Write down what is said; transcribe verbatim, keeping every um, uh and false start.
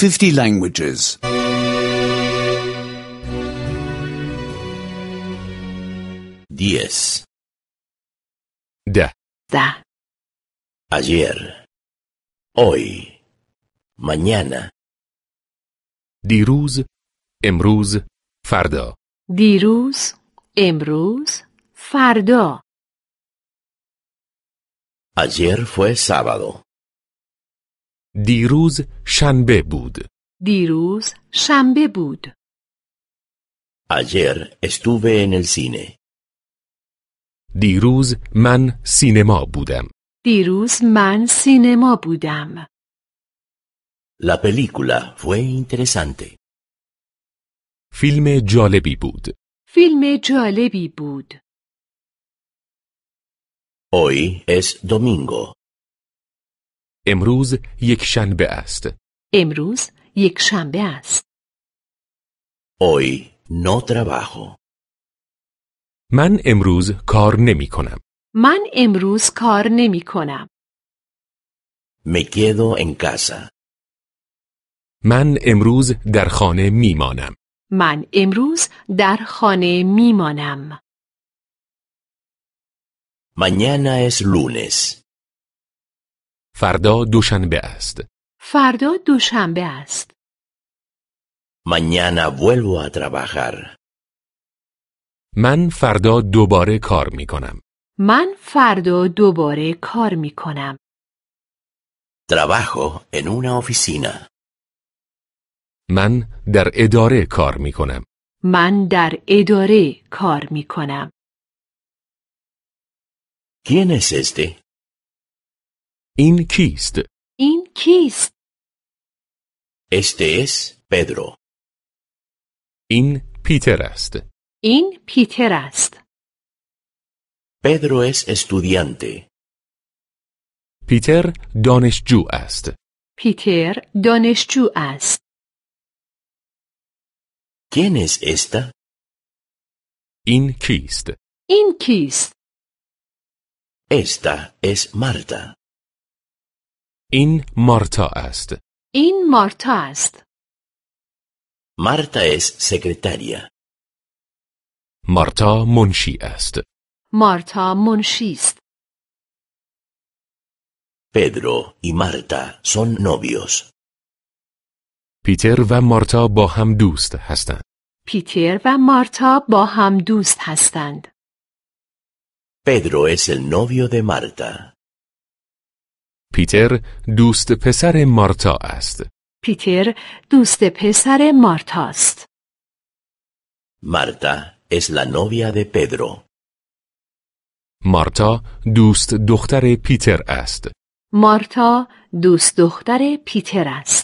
fifty languages. diez. ده. ده. Ayer. Hoy. Mañana. دیروز، امروز، فردا. دیروز، امروز، فردا. Ayer fue sábado. دیروز شنبه بود. دیروز شنبه بود. Ayer estuve en el cine. دیروز من سینما بودم. دیروز من سینما بودم. La película fue interesante. فیلم جالبی بود. فیلم جالبی بود. Hoy es domingo. امروز یک شنبه است. امروز یک شنبه است. Hoy no trabajo. من امروز کار نمی کنم. من امروز کار نمی کنم. Me quedo en casa. من امروز در خانه می مانم. من امروز در خانه می مانم. Mañana es lunes. فردا دوشنبه است. فردا دوشنبه است. Mañana vuelvo a trabajar. من فردا دوباره کار می کنم. من فردا دوباره کار می کنم. Trabajo en una oficina. من در اداره کار می کنم. من در اداره کار می کنم. ¿Quién es este? این کیست؟ این کیست؟ Este es Pedro. این پیتر است. این پیتر است. Pedro es estudiante. پیتر دانشجو است. پیتر دانشجو است. ¿Quién es esta? این کیست؟ این کیست؟ Esta es Marta. این مارتا است. این مارتا است. Marta es secretaria. مارتا منشی است. مارتا منشی است. Pedro y Marta son novios. پیتر و مارتا با هم دوست هستند. پیتر و مارتا با هم دوست هستند. Pedro es el novio de Marta. پیتر دوست پسر مارتا است. پیتر دوست پسر مارتا است. Marta es la novia de Pedro. مارتا دوست دختر پیتر است. مارتا دوست دختر پیتر است.